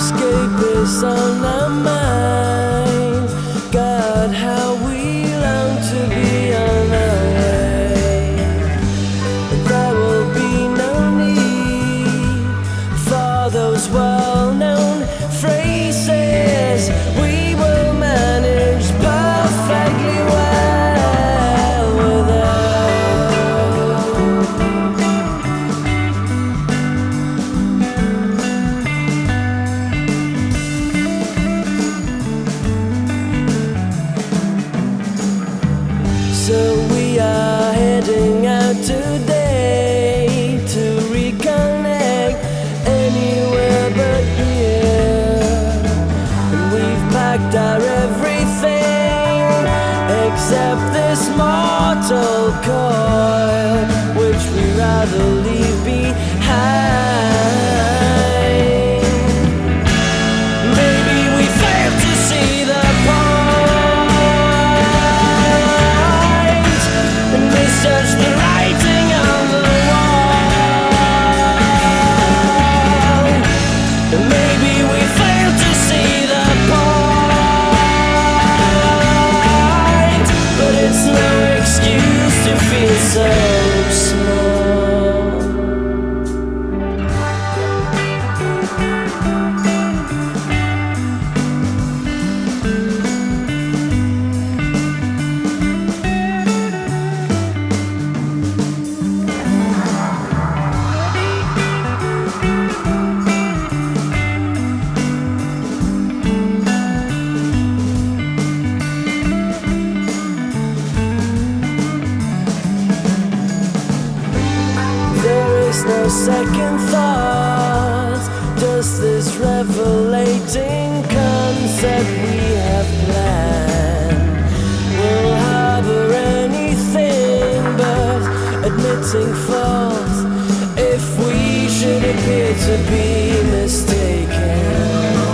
escape is on our mind. God, how we long to be on our way. There will be no need for those well-known phrases. We will manage perfectly well without. So we are heading out today to reconnect anywhere but here. And we've packed our everything except this mortal coil, which we'd rather leave behind. Maybe we failed to see the point and misjudged the writing on the wall. And maybe we failed to see the point, but it's no excuse to feel so small. No second thoughts, just this revelating concept we have planned. We'll harbor anything but admitting fault if we should appear to be mistaken.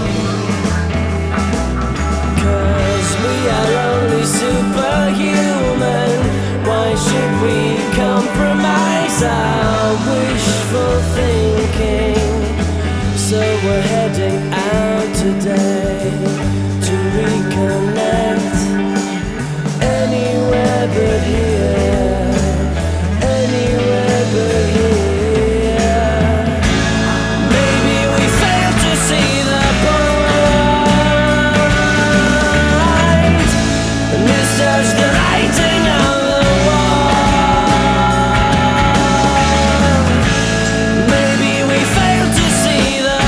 'Cause we are only superhuman. Why should we compromise our wishful thinking? So we're heading out today to reconnect anywhere but here, anywhere but here. Maybe we failed to see the point and misjudged the writing on the wall. Maybe we failed to see the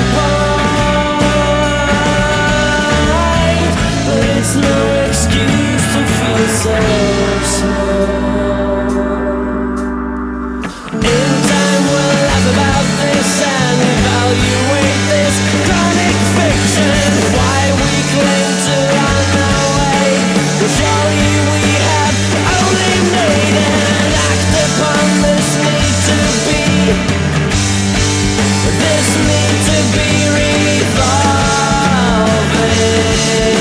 point, but it's no excuse to feel so small. In time we'll laugh about this and evaluate this chronic fiction. Why we claim to run away, well, surely we have only made an act upon this need to be, this need to be revolving.